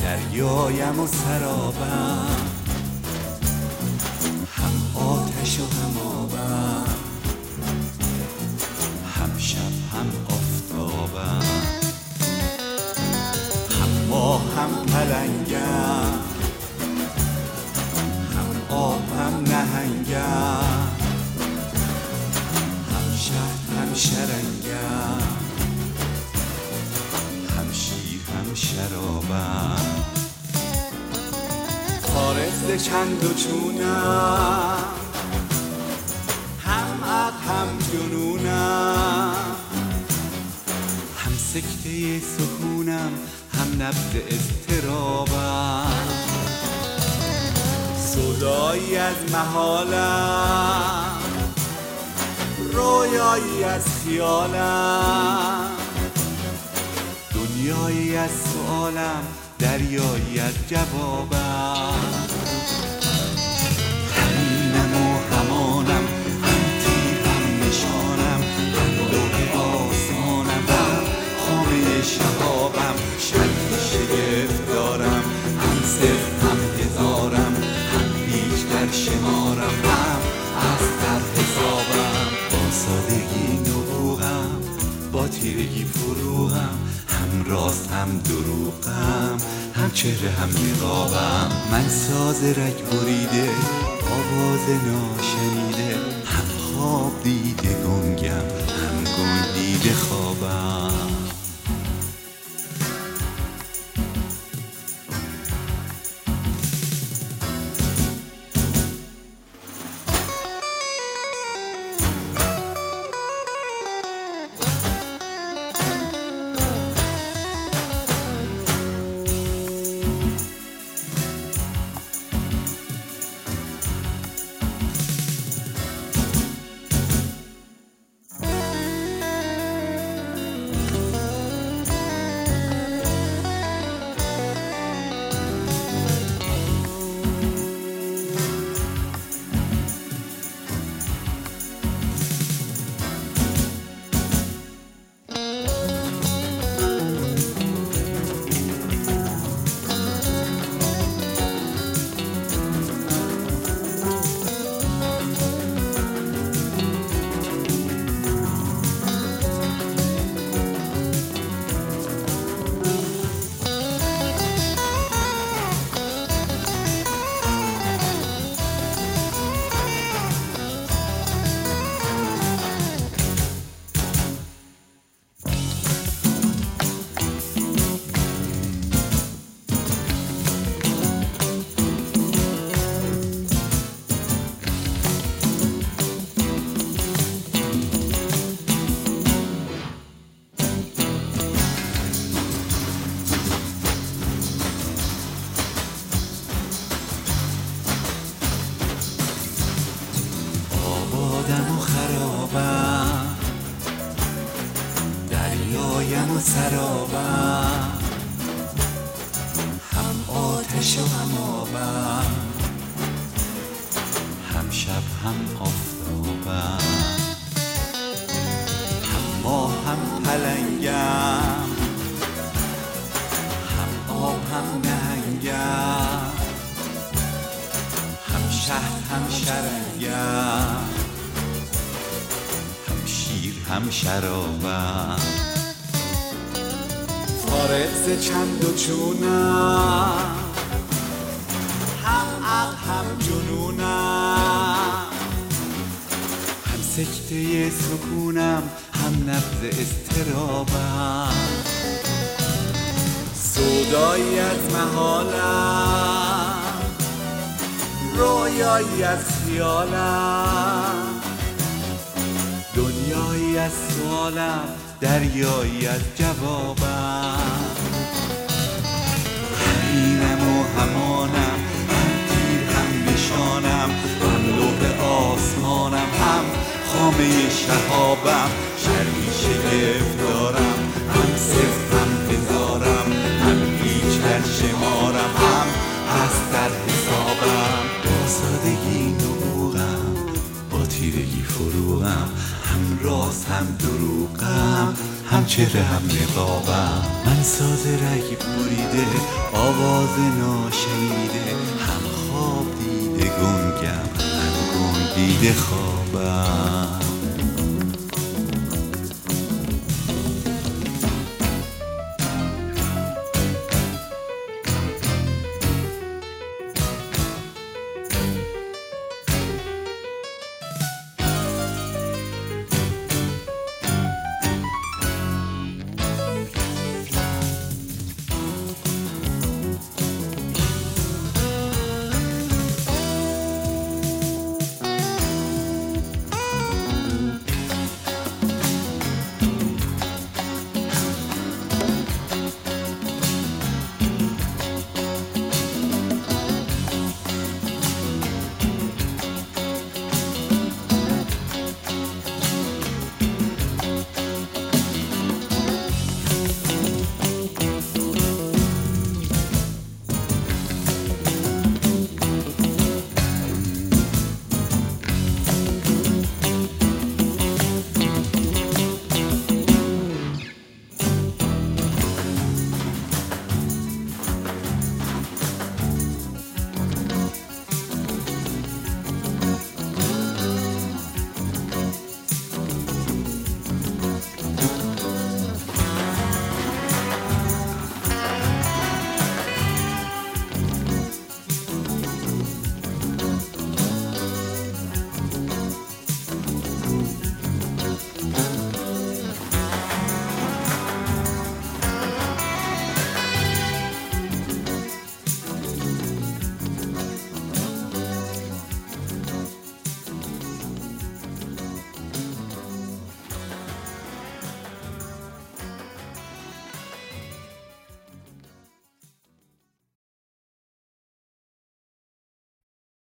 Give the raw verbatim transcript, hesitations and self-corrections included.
دریایم و سرابم، هم آتش و هم آبم، هم شب هم آفتابم، هم ماه هم پلنگم، هم آب هم نهنگم، هم شهد هم شرنگم، هم شیر هم شرابم. فارغ ز چند و چونم، هم عقل هم جنونم، هم سکته سکونم، هم نبض اضطرابم. سودایی از محالم، رویایی از خیالم، دنیایی از سؤالم، دریایی از جوابم. همینم و همانم، هم تیر هم نشانم، هم لوح آسمانم، هم خامه شهابم. شرحی شگفت دارم، هم صفر هم هزارم، هم هیچ در شمارم، هم از در حسابم. با سادگی نبوغم، با تیرگی فروغم، هم راست هم دروغم، هم چهره هم نقابم. من ساز رگ بریده، آواز ناشنیده، هم خواب دیده گنگم، هم گنگ دیده خوابم. آبادم و خرابم، دریایم و سرابم، هم آتش و هم آبم، هم شب هم آفتابم، هم ماه هم پلنگم، هم آب هم نهنگم، هم شهد هم شرنگم، هم شیر هم شرابم. فارغ ز چند و چونم، هم عقل هم جنونم، هم سکته سکونم، هم نبض اضطرابم. سودایی از محالم، رویایی از خیالم، دنیایی از سؤالم، دریایی از جوابم. همینم و همانم، هم تیر هم نشانم، هم لوح آسمانم، هم خامه شهابم. شرحی شگفت دارم، هم صفر هم هزارم، هم هیچ در شمارم، هم هست در حسابم. با سادگی نبوغم، با تیرگی فروغم، هم راست هم دروغم، هم چهره هم نقابم. من ساز رگ بریده، آواز ناشنیده، هم خواب دیده گنگم، هم گنگ دیده خوابم.